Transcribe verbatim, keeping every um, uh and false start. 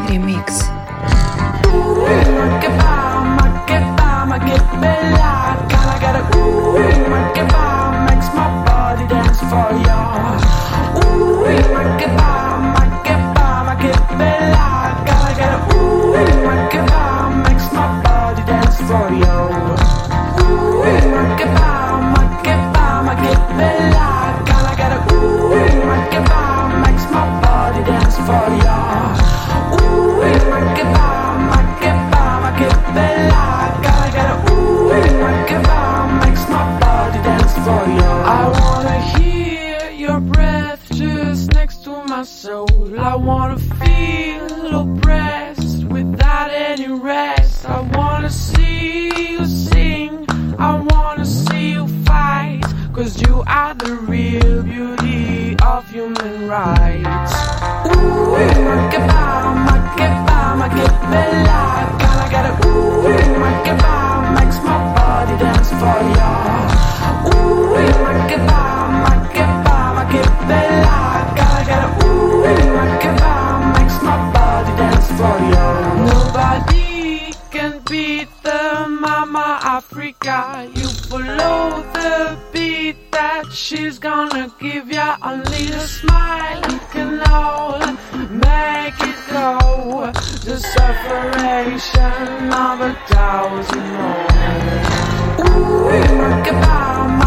Remix. Ooh, ma che va, ma che va, ma che bella. Gotta get a ooh, ma che va, makes my body dance for ya. Ooh, ma che va, ma che va, ma che bella. Gotta get a ooh, ma che va, makes my body dance for ya. Ooh, ma che va, ma che va, ma che bella. Gotta get a ooh, ma che va, makes my body dance for ya. Ooh, ma che va, ma che va, ma che bella. Gotta get a ooh, ma che va, makes my body dance for ya. I wanna hear your breath just next to my soul. I wanna feel oppressed without any rest. I wanna see you sing, I wanna see you fight, 'cause you are the real beauty of human rights. Ooh, ma che va, ma che va, ma che bella. Gotta get a ooh, ma che va, makes my body dance for ya. Ooh, ma che va, ma che va, ma che bella. Gotta get a ooh, ma che va, makes my body dance for ya. Nobody can beat the Mama Africa. You follow the beat that she's gonna give ya. Only a smile can all make it go. The separation of a thousand more. Ooh, ma che va,